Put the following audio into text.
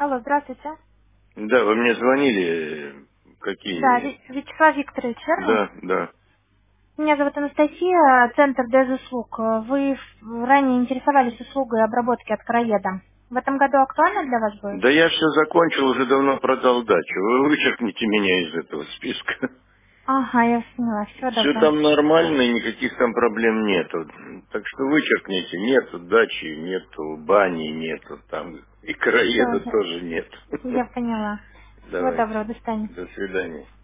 Алло, здравствуйте. Да, вы мне звонили, Да, какие? Вячеслав Викторович, верно? Да, да. Меня зовут Анастасия, Центр Дезуслуг. Вы ранее интересовались услугой обработки от короеда. В этом году актуально для вас будет? Да я все закончил, уже давно продал дачу. Вы вычеркните меня из этого списка. Ага, я поняла. Всего Все доброго. там нормально, и никаких там проблем нету. Так что вычеркните. Нету дачи, нету бани, нету там. И короеда Все, тоже нет. я поняла. Всего Давайте. доброго, до свидания. До свидания.